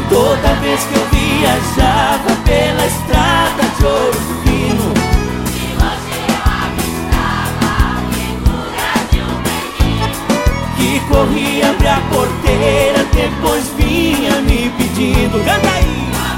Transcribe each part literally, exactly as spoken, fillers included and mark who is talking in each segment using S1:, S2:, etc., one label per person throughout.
S1: Toda vez que eu viajava pela estrada de ouro fino,
S2: de longe eu avistava a figura de um menino
S1: que corria, abria a porteira, depois vinha me pedindo. Canta aí!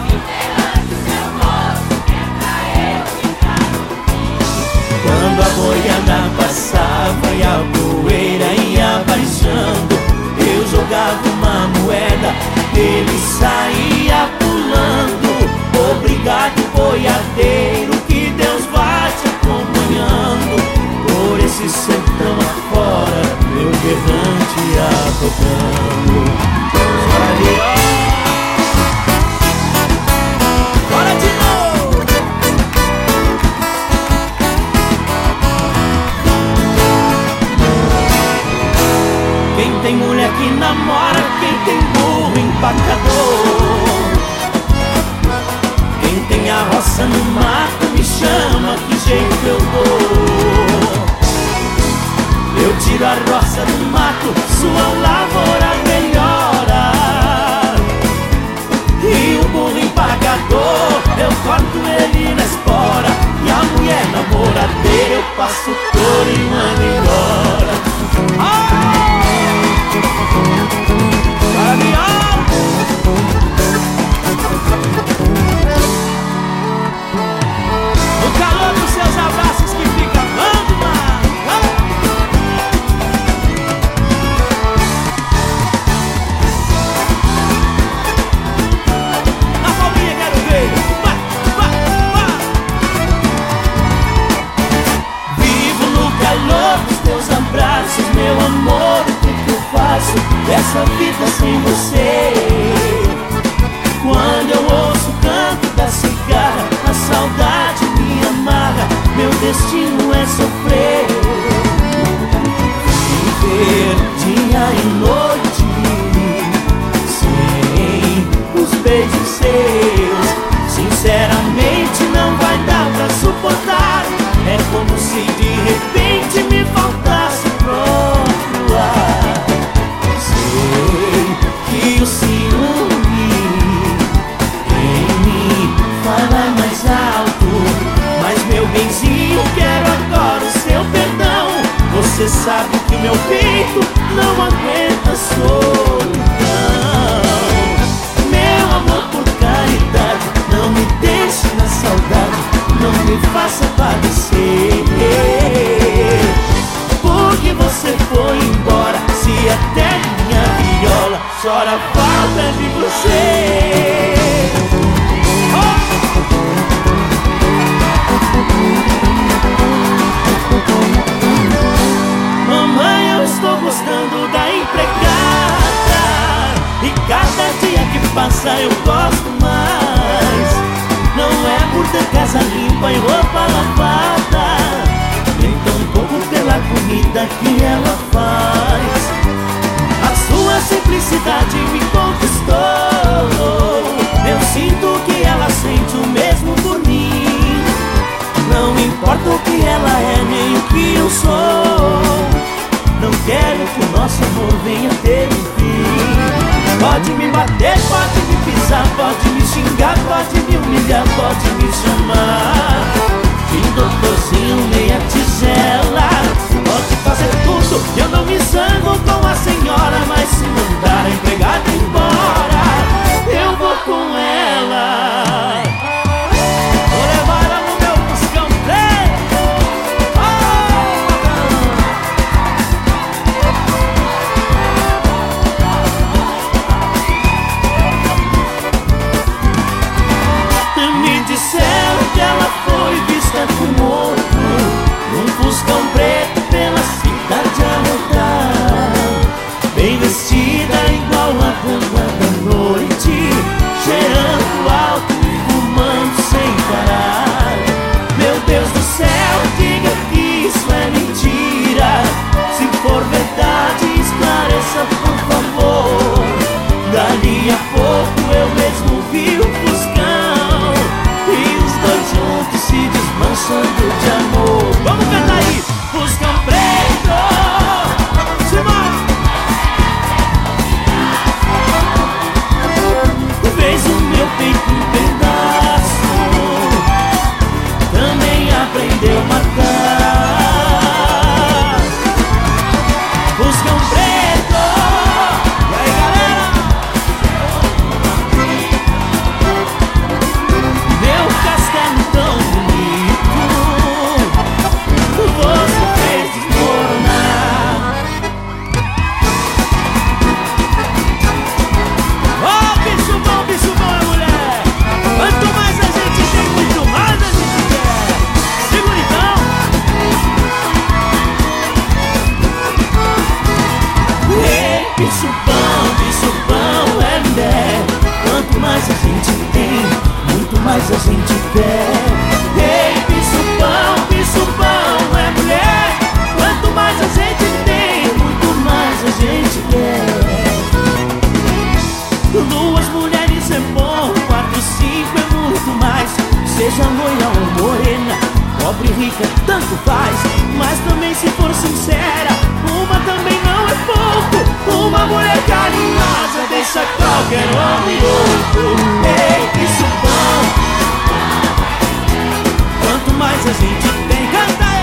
S1: Quando a boiada passava e a poeira ia baixando, eu jogava uma moeda, ele saía pulando. Obrigado, boiadeiro, que Deus vai te acompanhando por esse sertão afora, meu berrante ia tocando. Bora de novo! Quem tem mulher que namora, quem tem burro empacador, quem tem a roça no mato me chama, que jeito eu dou. Eu tiro a roça do mato, sua lavoura melhora. E o burro empacador, eu corto ele na espora. E a mulher namoradeira, eu passo por e mando embora. Ah! O calor dos seus abraços que fica amando mais. Na palminha quero ver. Vai, vai, vai. Vivo no calor dos teus abraços, meu amor. O que que eu faço dessa vida sem você? Quando eu ouço o canto da cigarra, a saudade me amarra, meu destino é sofrer. Viver dia e noite sem os beijos seus, sinceramente não vai dar pra suportar. É como se de repente me faltasse próprio ar. Sei que o ciúme em mim fala mais alto, mas meu benzinho, quero agora o seu perdão. Você sabe que meu peito não aguenta solidão. Meu amor, por caridade, não me deixe na saudade, não me faça padecer. Porque você foi embora, se até minha viola chora falta de você. Mamãe, eu estou gostando da empregada, e cada dia que passa eu gosto mais. Não é por ter casa limpa e roupa lavada, nem tampouco pela comida que ela faz. A sua simplicidade me conquistou. Eu sinto que ela sente o mesmo por mim. Não importa o que ela é, nem o que eu sou. Não quero que o nosso amor venha ter um fim. Pode me bater, pode me pisar, pode me xingar, pode me humilhar, pode me chamar de doutorzinho meia tigela. Pode fazer tudo, eu não me zango com a senhora, mas se mandar a empregada embora, eu vou com ela. Vou levar ela no meu buscão preto. Oh! Me disseram que ela foi vista com outro, num buscão preto pela cidade a rodar, bem vestida igual a bomba da noite, cheirando alto e fumando sem parar. Meu Deus do céu, diga que isso é mentira. Se for verdade, esclareça por favor. Dali a pouco eu mesmo vi o buscão, e os dois juntos se desmanchando de amor. Vamos cantar aí, buscão preto. Simão! Vem Duas mulheres é bom, quatro, cinco é muito mais. Seja loira ou morena, pobre e rica, tanto faz. Mas também se for sincera, uma também não é pouco. Uma mulher carinhosa deixa qualquer homem louco. Ei, isso bom. Quanto mais a gente tem, canta